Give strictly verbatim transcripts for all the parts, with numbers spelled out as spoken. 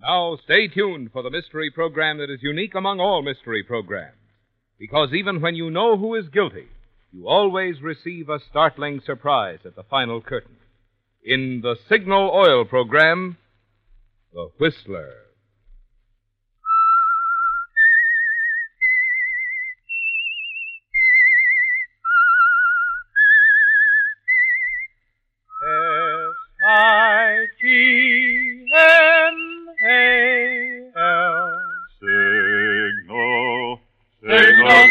Now, stay tuned for the mystery program that is unique among all mystery programs. Because even when you know who is guilty, you always receive a startling surprise at the final curtain. In the Signal Oil program, The Whistler. S I G N A L Signal, Signal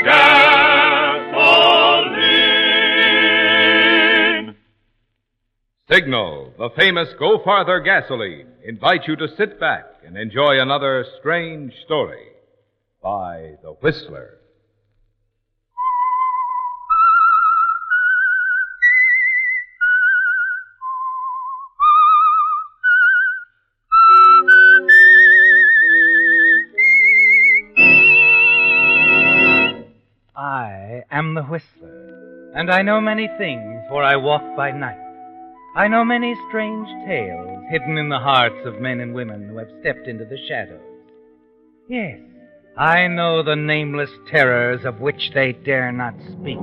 Gasoline. Signal, the famous Go Farther gasoline, invites you to sit back and enjoy another strange story by The Whistler. I am the Whistler, and I know many things, for I walk by night. I know many strange tales hidden in the hearts of men and women who have stepped into the shadows. Yes, I know the nameless terrors of which they dare not speak.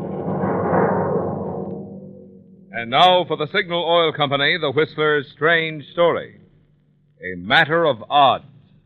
And now for the Signal Oil Company, The Whistler's strange story. A Matter of Odds.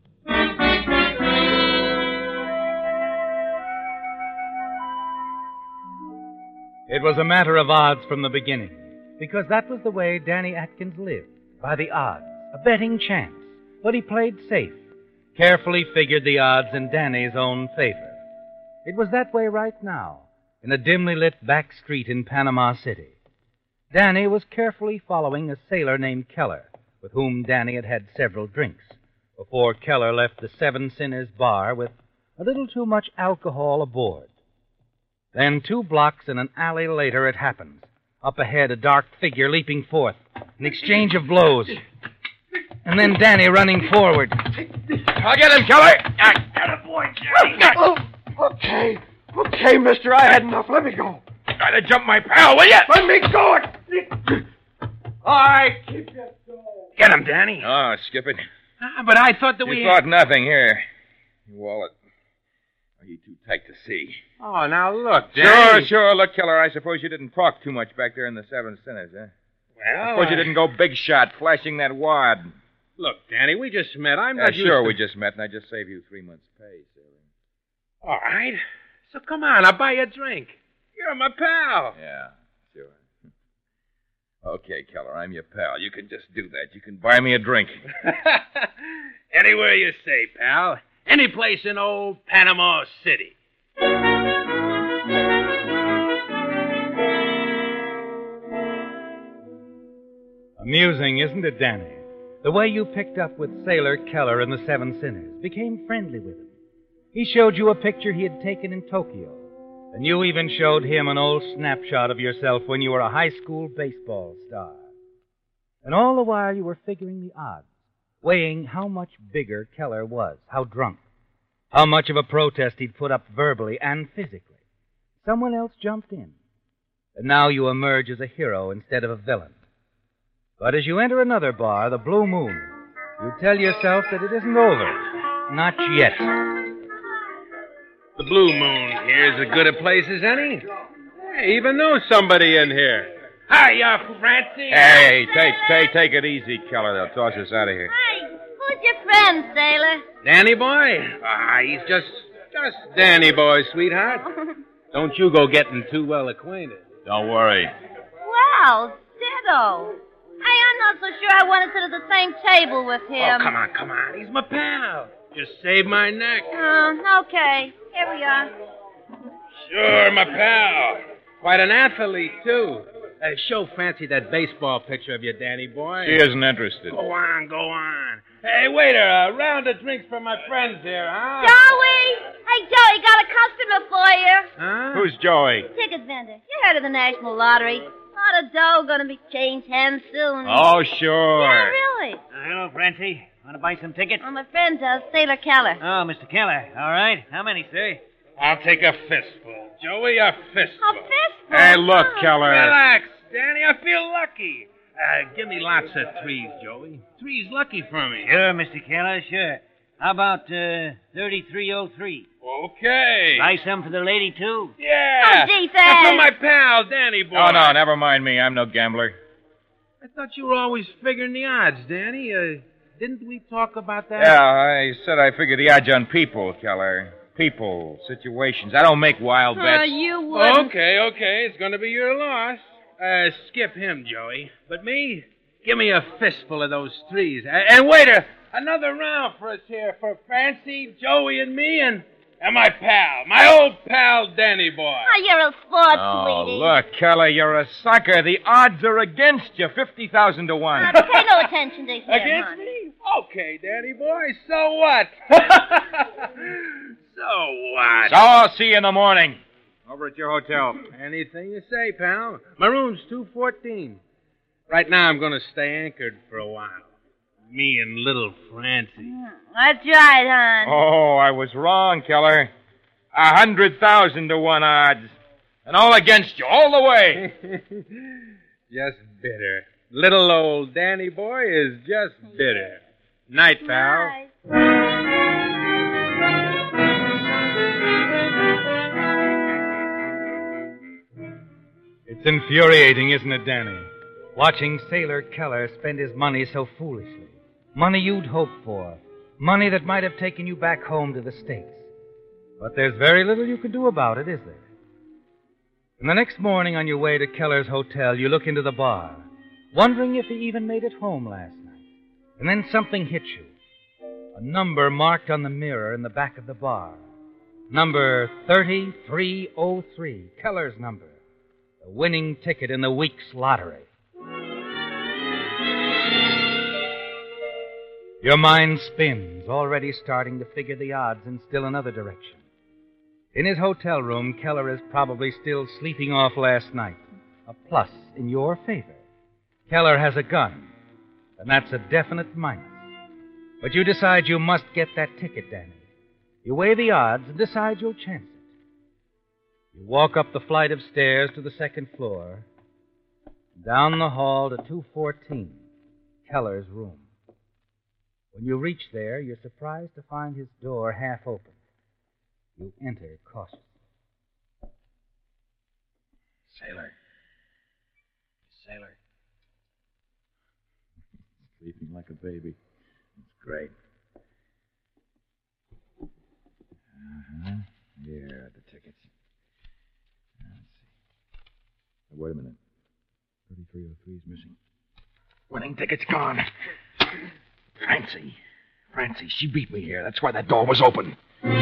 It was a matter of odds from the beginning, because that was the way Danny Atkins lived, by the odds, a betting chance. But he played safe, carefully figured the odds in Danny's own favor. It was that way right now, in a dimly lit back street in Panama City. Danny was carefully following a sailor named Keller, with whom Danny had had several drinks, before Keller left the Seven Sinners bar with a little too much alcohol aboard. Then two blocks and an alley later it happens. Up ahead, a dark figure leaping forth. An exchange of blows. And then Danny running forward. I'll get him, Keller. Attaboy, Danny. Oh, okay. Okay, mister, I had enough. Let me go. Try to jump my pal, will you? Let me go. All right, keep your going. Get him, Danny. Oh, skip it. Ah, but I thought that You we... thought nothing. Here. Your wallet. Are you too tight to see? Oh, now look, Sure, Danny. sure. Look, Keller, I suppose you didn't talk too much back there in the Seven Sinners, huh? Well, I suppose I... you didn't go big shot, flashing that wad. Look, Danny, we just met. I'm Yeah, not used sure, to... we just met, and I just saved you three months' pay, sailor. All right. So come on, I'll buy you a drink. You're my pal. Yeah, sure. Okay, Keller, I'm your pal. You can just do that. You can buy me a drink. Anywhere you say, pal. Any place in old Panama City. Amusing, isn't it, Danny? The way you picked up with Sailor Keller and the Seven Sinners, became friendly with him. He showed you a picture he had taken in Tokyo, and you even showed him an old snapshot of yourself when you were a high school baseball star. And all the while you were figuring the odds, weighing how much bigger Keller was, how drunk, how much of a protest he'd put up verbally and physically. Someone else jumped in, and now you emerge as a hero instead of a villain. But as you enter another bar, the Blue Moon, you tell yourself that it isn't over. Not yet. The Blue Moon here's as good a place as any. I even know somebody in here. Hiya, Francie. Hey, take, take, take it easy, Keller. They'll toss us out of here. Hey, who's your friend, Sailor? Danny boy? Ah, he's just, just Danny boy, sweetheart. Don't you go getting too well acquainted. Don't worry. Wow, ditto. Hey, I'm not so sure I want to sit at the same table with him. Oh, come on, come on. He's my pal. Just saved my neck. Uh, okay. Here we are. Sure, my pal. Quite an athlete, too. Uh, show Francie that baseball picture of you, Danny boy. She isn't interested. Go on, go on. Hey, waiter, a round of drinks for my friends here, huh? Joey! Hey, Joey, got a customer for you. Huh? Who's Joey? Ticket vendor. You heard of the National Lottery. A lot of dough gonna be changed hands soon. Oh, sure. Yeah, really. Uh, hello, Francie. Want to buy some tickets? Well, my friend does, Sailor Keller. Oh, Mister Keller. All right. How many, sir? I'll take a fistful. Joey, a fistful. A fistful? Hey, look, Oh. Keller. Relax, Danny. I feel lucky. Uh, give me lots of threes, Joey. Three's lucky for me. Sure, Mister Keller, sure. How about uh, thirty-three oh three? Okay. Buy some for the lady, too? Yeah. Oh, gee, That's for thanks. my pal, Danny boy. Oh, no, never mind me. I'm no gambler. I thought you were always figuring the odds, Danny. Uh, didn't we talk about that? Yeah, I said I figure the odds on people, Keller. People, situations. I don't make wild Oh, bets. you wouldn't. Okay, okay. It's going to be your loss. Uh, skip him, Joey. But me, give me a fistful of those threes. A- And wait a, another round for us here for Francie, Joey, and me, and, and my pal, my old pal, Danny boy. Oh, you're a sport, Oh, sweetie. look, Keller, you're a sucker. The odds are against you, fifty thousand to one. Now, pay no attention to him, Against honey. me? Okay, Danny boy. So what? So what? So I'll see you in the morning. Over at your hotel. Anything you say, pal. My room's two fourteen. Right now, I'm going to stay anchored for a while. Me and little Francie. That's right, hon. Oh, I was wrong, Keller. A hundred thousand to one odds. And all against you, all the way. Just bitter. Little old Danny boy is just bitter. Night, pal. Nice. It's infuriating, isn't it, Danny? Watching Sailor Keller spend his money so foolishly. Money you'd hoped for. Money that might have taken you back home to the States. But there's very little you can do about it, is there? And the next morning on your way to Keller's hotel, you look into the bar, wondering if he even made it home last night. And then something hits you. A number marked on the mirror in the back of the bar. Number thirty-three oh three, Keller's number. The winning ticket in the week's lottery. Your mind spins, already starting to figure the odds in still another direction. In his hotel room, Keller is probably still sleeping off last night. A plus in your favor. Keller has a gun, and that's a definite minus. But you decide you must get that ticket, Danny. You weigh the odds and decide you'll chance it. You walk up the flight of stairs to the second floor, down the hall to two fourteen, Keller's room. When you reach there, you're surprised to find his door half open. You enter cautiously. Sailor. Sailor. Sleeping like a baby. It's great. Uh-huh. Here are the tickets. Let's see. Wait a minute. thirty-three oh three is missing. Winning ticket's gone. Francie. Francie, she beat me here. That's why that door was open.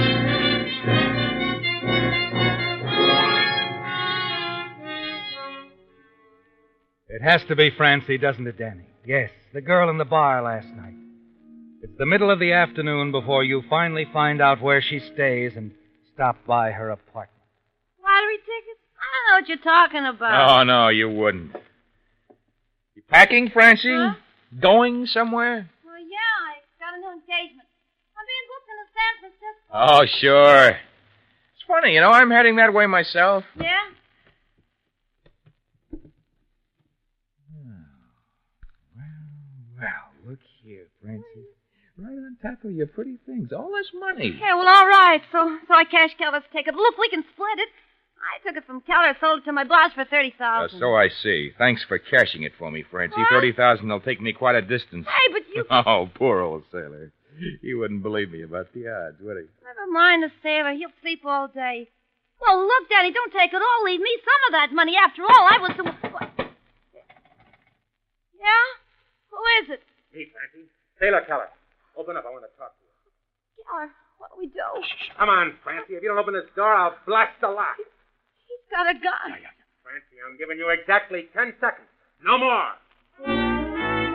It has to be Francie, doesn't it, Danny? Yes, the girl in the bar last night. It's the middle of the afternoon before you finally find out where she stays and stop by her apartment. Lottery tickets? I don't know what you're talking about. Oh, no, you wouldn't. You packing, Francie? Huh? Going somewhere? Well, yeah, I got a new engagement. I'm being booked into San Francisco. Oh, sure. It's funny, you know, I'm heading that way myself. Yeah? Well, look here, Francie. Right on top of your pretty things. All this money. Yeah, well, all right. So so I cashed Keller's ticket. Look, we can split it. I took it from Keller, sold it to my boss for thirty Uh, thousand so I see. Thanks for cashing it for me, Francie. What? thirty thousand will take me quite a distance. Hey, but you... Oh, poor old sailor. He wouldn't believe me about the odds, would he? Never mind the sailor. He'll sleep all day. Well, look, Daddy, don't take it all. Leave me some of that money. After all, I was the... What? Yeah? Who is it? Hey, Francie. Sailor Keller. Open up. I want to talk to you. Keller, what do we do? Come on, Francie. If you don't open this door, I'll blast the lock. He's got a gun. Francie, I'm giving you exactly ten seconds. No more.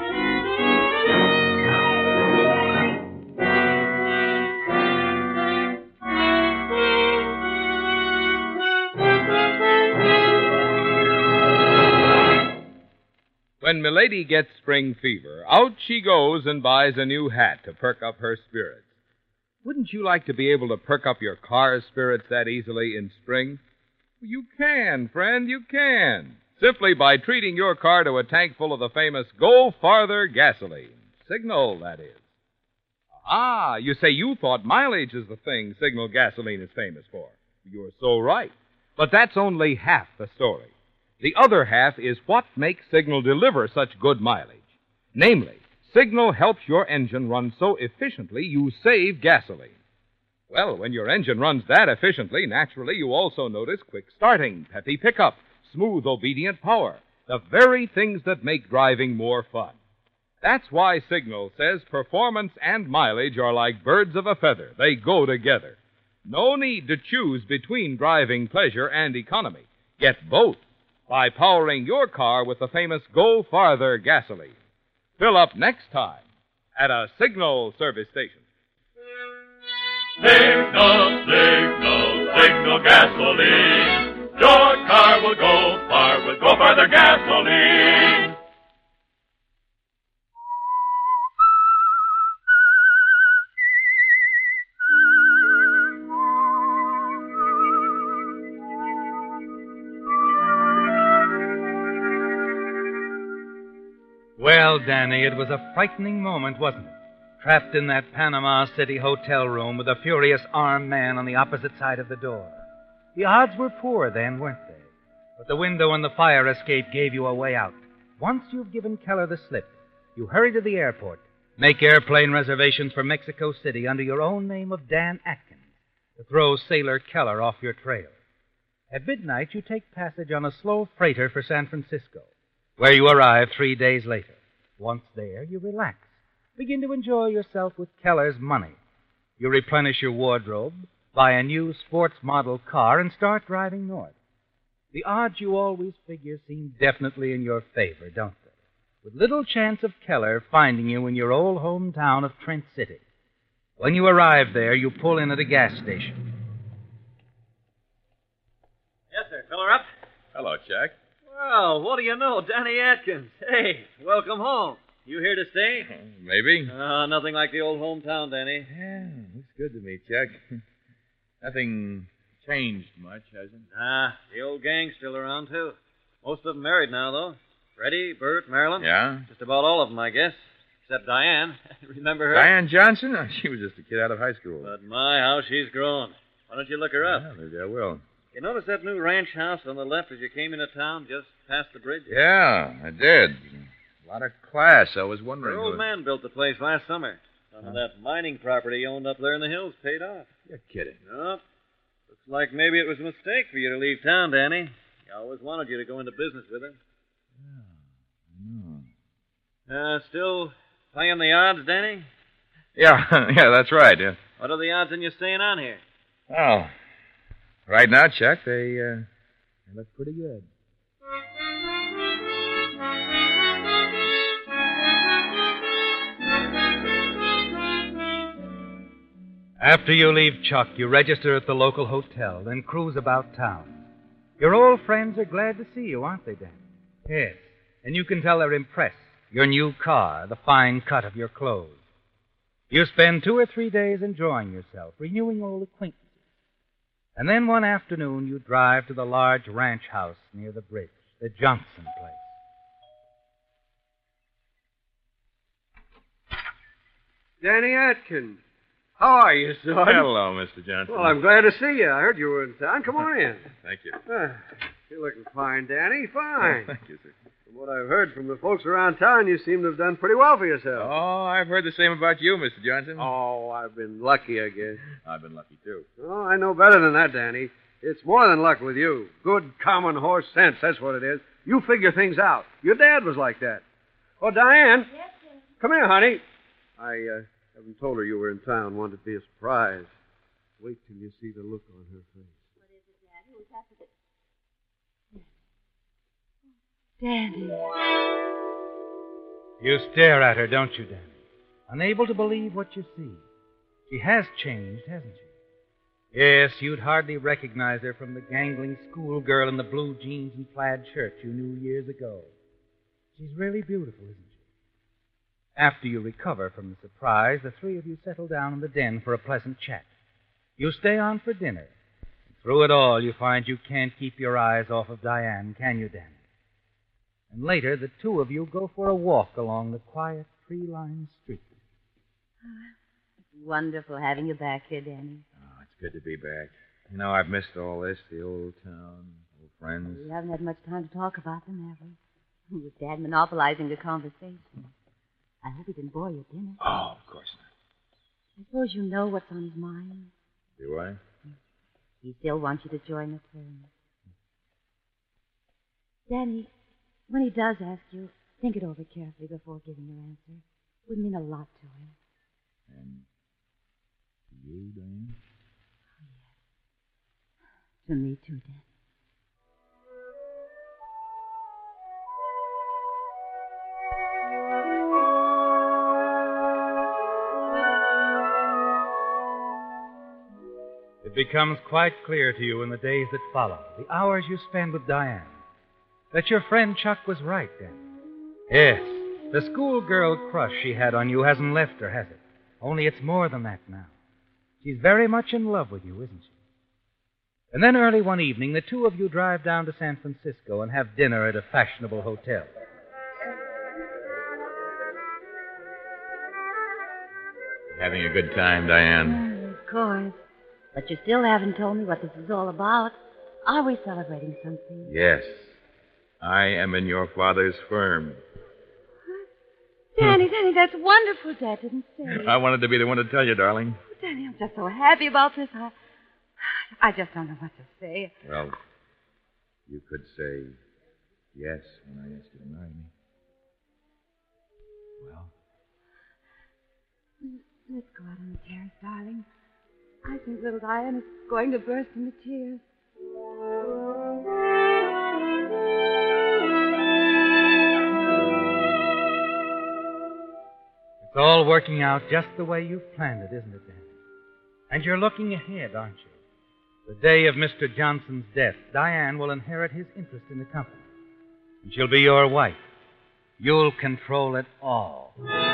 When Milady gets spring fever, out she goes and buys a new hat to perk up her spirits. Wouldn't you like to be able to perk up your car's spirits that easily in spring? You can, friend, you can. Simply by treating your car to a tank full of the famous Go Farther gasoline. Signal, that is. Ah, you say you thought mileage is the thing Signal gasoline is famous for. You're so right. But that's only half the story. The other half is what makes Signal deliver such good mileage. Namely, Signal helps your engine run so efficiently you save gasoline. Well, when your engine runs that efficiently, naturally you also notice quick starting, peppy pickup, smooth, obedient power, the very things that make driving more fun. That's why Signal says performance and mileage are like birds of a feather. They go together. No need to choose between driving pleasure and economy. Get both by powering your car with the famous Go Farther gasoline. Fill up next time at a Signal service station. Signal, signal, signal gasoline. Your car will go far with Go Farther gasoline. Well, Danny, it was a frightening moment, wasn't it? Trapped in that Panama City hotel room with a furious armed man on the opposite side of the door. The odds were poor then, weren't they? But the window and the fire escape gave you a way out. Once you've given Keller the slip, you hurry to the airport, make airplane reservations for Mexico City under your own name of Dan Atkins to throw Sailor Keller off your trail. At midnight, you take passage on a slow freighter for San Francisco, where you arrive three days later. Once there, you relax. Begin to enjoy yourself with Keller's money. You replenish your wardrobe, buy a new sports model car, and start driving north. The odds you always figure seem definitely in your favor, don't they? With little chance of Keller finding you in your old hometown of Trent City. When you arrive there, you pull in at a gas station. Yes, sir. Fill her up. Hello, Chuck. Well, what do you know? Danny Atkins. Hey, welcome home. You here to stay? Maybe. Uh, nothing like the old hometown, Danny. Yeah, looks good to me, Chuck. Nothing changed much, has it? Nah, the old gang's still around, too. Most of them married now, though. Freddie, Bert, Marilyn. Yeah? Just about all of them, I guess. Except Diane. Remember her? Diane Johnson? Oh, she was just a kid out of high school. But my, how she's grown. Why don't you look her up? Yeah, maybe I will. You notice that new ranch house on the left as you came into town, just past the bridge? Yeah, I did. A lot of class. I was wondering. Her old who... man built the place last summer. Some huh? of that mining property he owned up there in the hills paid off. You're kidding. Nope. Looks like maybe it was a mistake for you to leave town, Danny. He always wanted you to go into business with him. Yeah, I know. Uh, still playing the odds, Danny? Yeah, yeah, that's right. Yeah. What are the odds in you staying on here? Well, right now, Chuck, they, uh, they look pretty good. After you leave Chuck, you register at the local hotel, then cruise about town. Your old friends are glad to see you, aren't they, Dan? Yes, and you can tell they're impressed. Your new car, the fine cut of your clothes. You spend two or three days enjoying yourself, renewing old acquaintances. And then one afternoon you drive to the large ranch house near the bridge, the Johnson place. Danny Atkins. How are you, son? Hello, Mister Johnson. Well, I'm glad to see you. I heard you were in town. Come on in. Thank you. Ah, you're looking fine, Danny. Fine. Oh, thank you, sir. From what I've heard from the folks around town, you seem to have done pretty well for yourself. Oh, I've heard the same about you, Mister Johnson. Oh, I've been lucky, I guess. I've been lucky, too. Oh, I know better than that, Danny. It's more than luck with you. Good common horse sense, that's what it is. You figure things out. Your dad was like that. Oh, Diane. Yes, sir. Come here, honey. I uh, haven't told her you were in town. Wanted to be a surprise. Wait till you see the look on her face. What is it, Dad? Who's happened? Danny. You stare at her, don't you, Danny? Unable to believe what you see. She has changed, hasn't she? Yes, you'd hardly recognize her from the gangling schoolgirl in the blue jeans and plaid shirt you knew years ago. She's really beautiful, isn't she? After you recover from the surprise, the three of you settle down in the den for a pleasant chat. You stay on for dinner. Through it all, you find you can't keep your eyes off of Diane, can you, Danny? And later, the two of you go for a walk along the quiet, tree-lined street. It's wonderful having you back here, Danny. Oh, it's good to be back. You know, I've missed all this, the old town, old friends. We haven't had much time to talk about them, have we? With Dad monopolizing the conversation. I hope he didn't bore you at dinner. Oh, of course not. I suppose you know what's on his mind. Do I? He still wants you to join the firm. Danny, when he does ask you, think it over carefully before giving your answer. It would mean a lot to him. And to you, Diane? To me, too, Danny. It becomes quite clear to you in the days that follow, the hours you spend with Diane, that your friend Chuck was right, Danny. Yes, the schoolgirl crush she had on you hasn't left her, has it? Only it's more than that now. She's very much in love with you, isn't she? And then early one evening, the two of you drive down to San Francisco and have dinner at a fashionable hotel. Having a good time, Diane? Oh, of course. But you still haven't told me what this is all about. Are we celebrating something? Yes. I am in your father's firm. Danny, Danny, that's wonderful, Dad didn't say. I wanted to be the one to tell you, darling. Oh, Danny, I'm just so happy about this. I, I just don't know what to say. Well, you could say yes when I asked you to marry me. Well? Let's go out on the terrace, darling. I think little Diane is going to burst into tears. It's all working out just the way you planned it, isn't it, Danny? And you're looking ahead, aren't you? The day of Mister Johnson's death, Diane will inherit his interest in the company. And she'll be your wife. You'll control it all.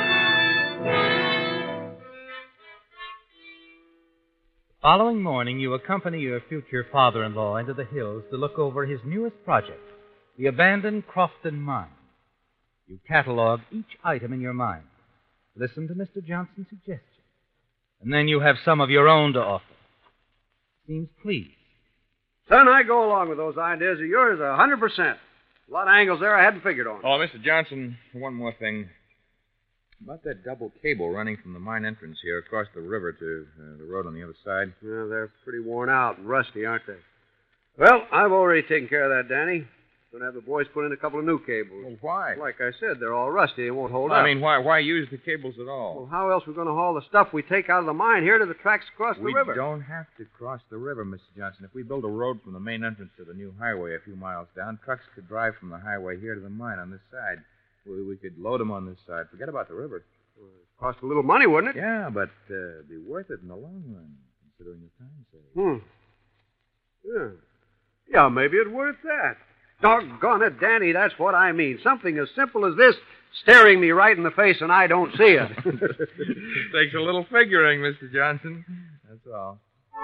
The following morning, you accompany your future father-in-law into the hills to look over his newest project, the abandoned Crofton Mine. You catalog each item in your mind. Listen to Mister Johnson's suggestions. And then you have some of your own to offer. Seems pleased. Son, I go along with those ideas of yours a hundred percent. A lot of angles there I hadn't figured on. Oh, Mister Johnson, one more thing. About that double cable running from the mine entrance here across the river to uh, the road on the other side. Yeah, they're pretty worn out and rusty, aren't they? Well, I've already taken care of that, Danny. Going to have the boys put in a couple of new cables. Well, why? Like I said, they're all rusty. They won't hold well, up. I mean, why why use the cables at all? Well, how else are we going to haul the stuff we take out of the mine here to the tracks across the we river? We don't have to cross the river, Mister Johnson. If we build a road from the main entrance to the new highway a few miles down, trucks could drive from the highway here to the mine on this side. We, we could load them on this side. Forget about the river. Well, it'd cost a little money, wouldn't it? Yeah, but uh, it'd be worth it in the long run, considering the time saved. Hmm. Yeah. Yeah, maybe it's worth that. Doggone it, Danny, that's what I mean. Something as simple as this staring me right in the face and I don't see it. Takes a little figuring, Mister Johnson. That's all.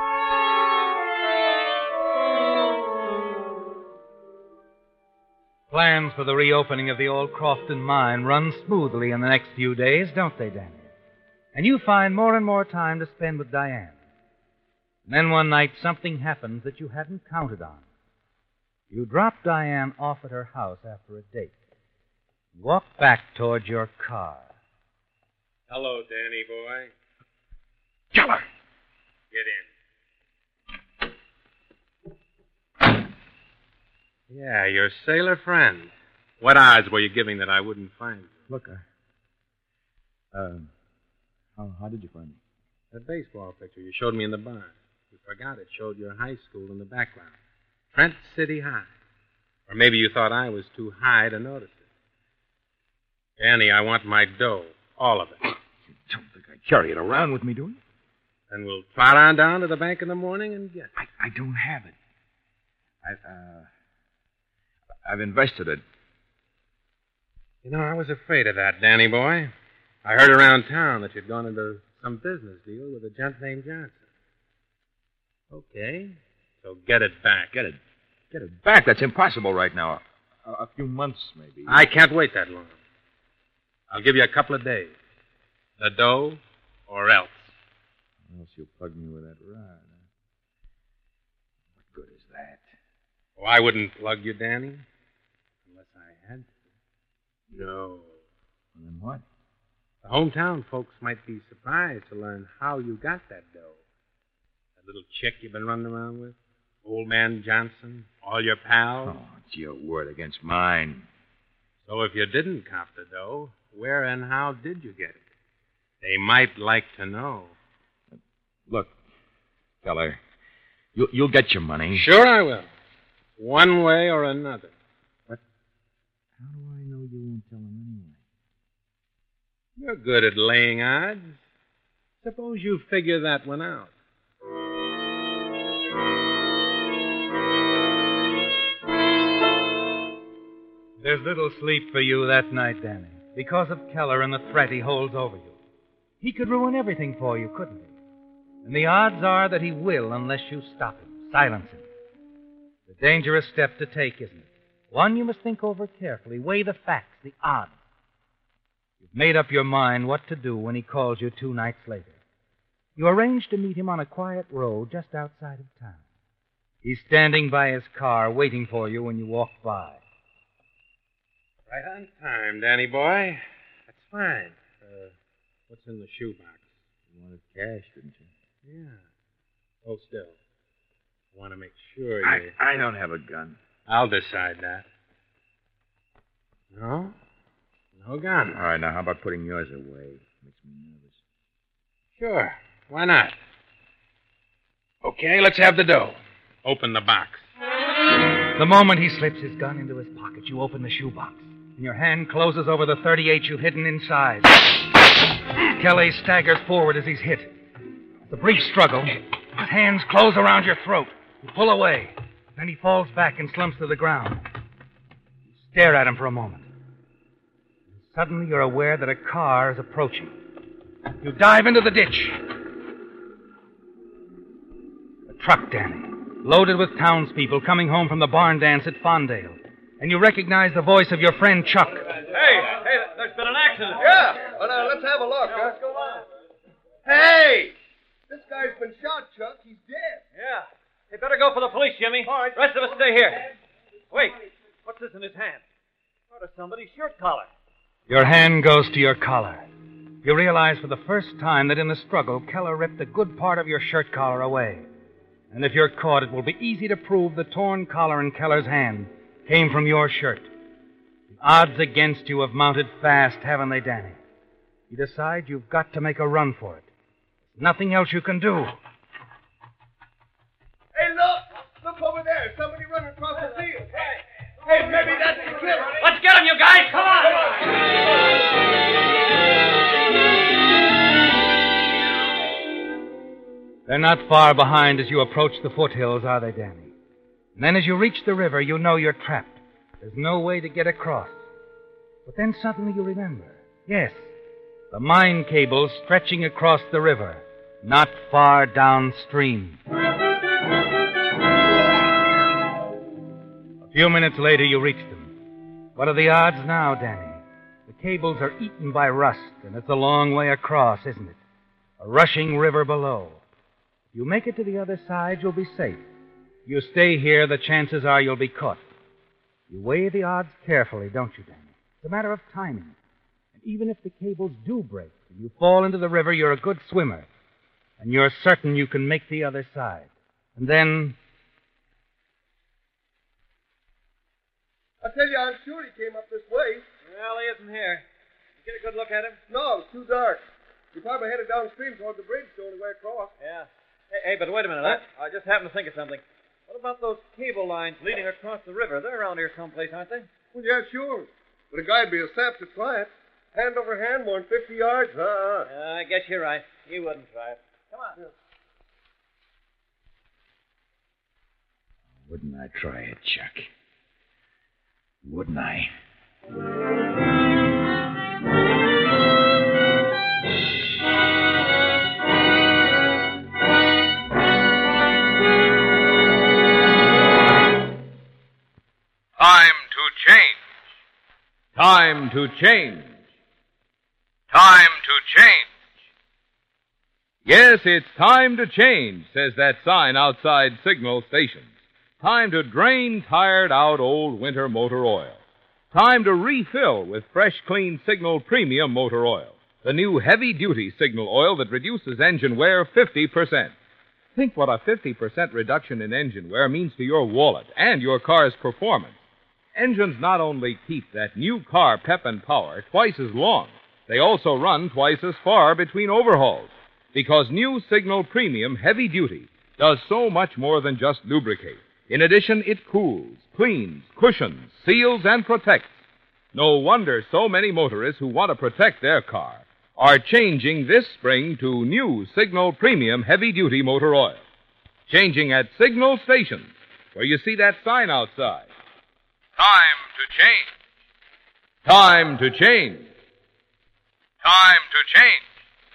Plans for the reopening of the old Crofton mine run smoothly in the next few days, don't they, Danny? And you find more and more time to spend with Diane. And then one night, something happens that you hadn't counted on. You drop Diane off at her house after a date. You walk back toward your car. Hello, Danny boy. Keller! Get in. Yeah, your sailor friend. What odds were you giving that I wouldn't find you? Look, uh, uh, how, how did you find me? That baseball picture you showed me in the barn. You forgot it showed your high school in the background. Trent City High. Or maybe you thought I was too high to notice it. Danny, I want my dough. All of it. You don't think I carry it around with me, do you? Then we'll trot on down to the bank in the morning and get it. I, I don't have it. I've, uh... I've invested it. You know, I was afraid of that, Danny boy. I heard around town that you'd gone into some business deal with a gent named Johnson. Okay. So get it back. Get it. Get it back? That's impossible right now. A, a few months, maybe. I can't wait that long. I'll give you a couple of days. The dough or else. Or else you'll plug me with that rod. Huh? What good is that? Oh, I wouldn't plug you, Danny. Unless I had to. No. Well, then what? The hometown folks might be surprised to learn how you got that dough. That little chick you've been running around with? Old man Johnson? All your pals? Oh, it's your word against mine. So if you didn't cop the dough, where and how did you get it? They might like to know. Look, Keller, you, you'll get your money. Sure I will. One way or another. But how do I know you won't tell him anyway? You're good at laying odds. Suppose you figure that one out. There's little sleep for you that night, Danny, because of Keller and the threat he holds over you. He could ruin everything for you, couldn't he? And the odds are that he will unless you stop him, silence him. It's a dangerous step to take, isn't it? One you must think over carefully, weigh the facts, the odds. You've made up your mind what to do when he calls you two nights later. You arrange to meet him on a quiet road just outside of town. He's standing by his car waiting for you when you walk by. Right on time, Danny boy. That's fine. Uh, what's in the shoebox? You wanted cash, didn't you? Yeah. Hold still. I want to make sure you... I, I don't have a gun. I'll decide that. No? No gun. All right, now how about putting yours away? Makes me nervous. Sure. Why not? Okay, let's have the dough. Open the box. The moment he slips his gun into his pocket, you open the shoebox, and your hand closes over the thirty-eight you've hidden inside. Kelly staggers forward as he's hit. It's a brief struggle. His hands close around your throat. You pull away. Then he falls back and slumps to the ground. You stare at him for a moment. Suddenly you're aware that a car is approaching. You dive into the ditch. A truck, Danny, loaded with townspeople coming home from the barn dance at Fondale. And you recognize the voice of your friend Chuck. Hey, hey, there's been an accident. Yeah. Well, now, let's have a look, huh? What's going on? Hey! This guy's been shot, Chuck. He's dead. Yeah. You better go for the police, Jimmy. All right. Rest of us stay here. Wait. What's this in his hand? Part of somebody's shirt collar. Your hand goes to your collar. You realize for the first time that in the struggle, Keller ripped a good part of your shirt collar away. And if you're caught, it will be easy to prove the torn collar in Keller's hand came from your shirt. The odds against you have mounted fast, haven't they, Danny? You decide you've got to make a run for it. There's nothing else you can do. Hey, look! Look over there. Somebody running across the field. Hey, maybe that's the killer. Let's get him, you guys! Come on! They're not far behind as you approach the foothills, are they, Danny? And then as you reach the river, you know you're trapped. There's no way to get across. But then suddenly you remember. Yes, the mine cable stretching across the river, not far downstream. A few minutes later, you reach them. What are the odds now, Danny? The cables are eaten by rust, and it's a long way across, isn't it? A rushing river below. If you make it to the other side, you'll be safe. If you stay here, the chances are you'll be caught. You weigh the odds carefully, don't you, Danny? It's a matter of timing. And even if the cables do break and you fall into the river, you're a good swimmer. And you're certain you can make the other side. And then... I tell you, I'm sure he came up this way. Well, he isn't here. You get a good look at him? No, it's too dark. He probably headed downstream toward the bridge, the only way across. Yeah. Hey, hey, but wait a minute. I, I just happened to think of something. What about those cable lines leading across the river? They're around here someplace, aren't they? Well, yeah, sure. But a guy'd be a sap to try it. Hand over hand, more than fifty yards. Uh-uh. Uh, I guess you're right. He wouldn't try it. Come on. Yeah. Wouldn't I try it, Chuck? Wouldn't I? Time to change. to change. Time to change. Yes, it's time to change, says that sign outside signal stations. Time to drain tired out old winter motor oil. Time to refill with fresh, clean Signal Premium Motor Oil, the new heavy-duty Signal oil that reduces engine wear fifty percent. Think what a fifty percent reduction in engine wear means to your wallet and your car's performance. Engines not only keep that new car pep and power twice as long, they also run twice as far between overhauls, because new Signal Premium Heavy Duty does so much more than just lubricate. In addition, it cools, cleans, cushions, seals, and protects. No wonder so many motorists who want to protect their car are changing this spring to new Signal Premium Heavy Duty Motor Oil. Changing at Signal stations, where you see that sign outside. Time to change. Time to change. Time to change.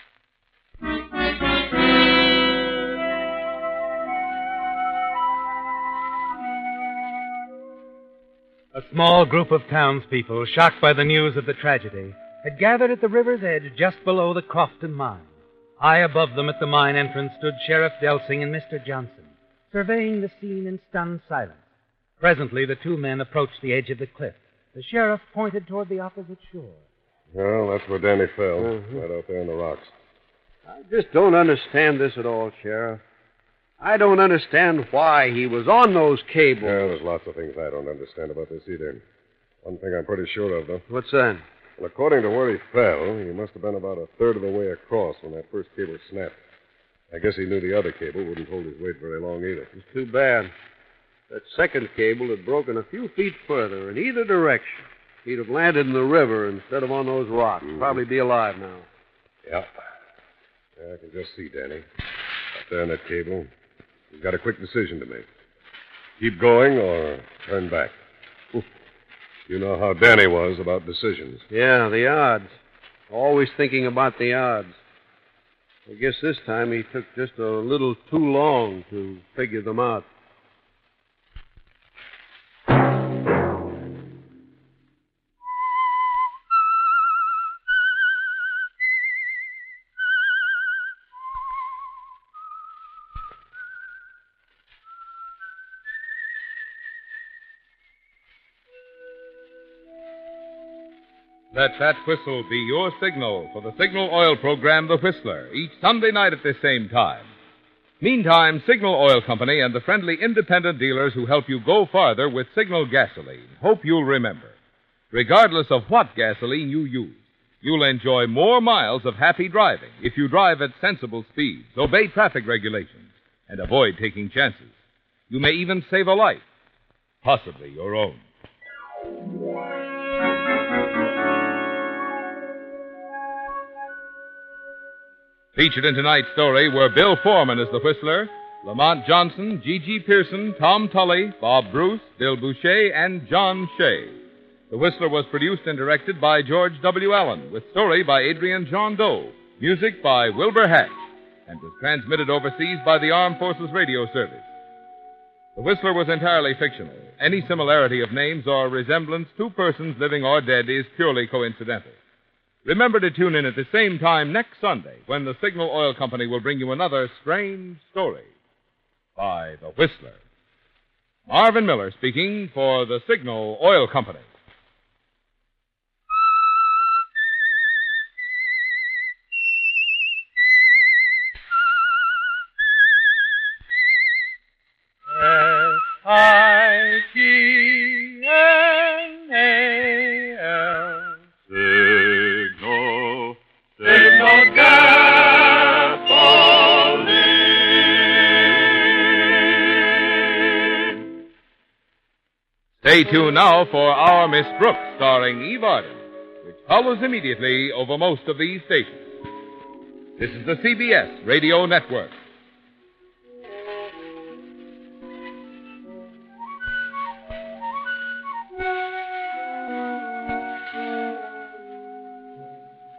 A small group of townspeople, shocked by the news of the tragedy, had gathered at the river's edge just below the Crofton mine. High above them at the mine entrance stood Sheriff Delsing and Mister Johnson, surveying the scene in stunned silence. Presently, the two men approached the edge of the cliff. The sheriff pointed toward the opposite shore. Well, that's where Danny fell, Mhm. right out there in the rocks. I just don't understand this at all, Sheriff. I don't understand why he was on those cables. Yeah, there's lots of things I don't understand about this either. One thing I'm pretty sure of, though. What's that? Well, according to where he fell, he must have been about a third of the way across when that first cable snapped. I guess he knew the other cable wouldn't hold his weight very long either. It's too bad. That second cable had broken a few feet further in either direction. He'd have landed in the river instead of on those rocks. Mm. Probably be alive now. Yeah. Yeah, I can just see Danny. Up there in that cable. He's got a quick decision to make. Keep going or turn back. You know how Danny was about decisions. Yeah, the odds. Always thinking about the odds. I guess this time he took just a little too long to figure them out. Let that whistle be your signal for the Signal Oil program, The Whistler, each Sunday night at this same time. Meantime, Signal Oil Company and the friendly independent dealers who help you go farther with Signal gasoline hope you'll remember. Regardless of what gasoline you use, you'll enjoy more miles of happy driving if you drive at sensible speeds, obey traffic regulations, and avoid taking chances. You may even save a life, possibly your own. Featured in tonight's story were Bill Foreman as the Whistler, Lamont Johnson, Gigi Pearson, Tom Tully, Bob Bruce, Bill Boucher, and John Shea. The Whistler was produced and directed by George W. Allen, with story by Adrian John Doe, music by Wilbur Hatch, and was transmitted overseas by the Armed Forces Radio Service. The Whistler was entirely fictional. Any similarity of names or resemblance to persons living or dead is purely coincidental. Remember to tune in at the same time next Sunday when the Signal Oil Company will bring you another strange story by The Whistler. Marvin Miller speaking for the Signal Oil Company. S I G N A L Signal, Signal gasoline. Stay tuned now for Our Miss Brooks, starring Eve Arden, which follows immediately over most of these stations. This is the C B S Radio Network.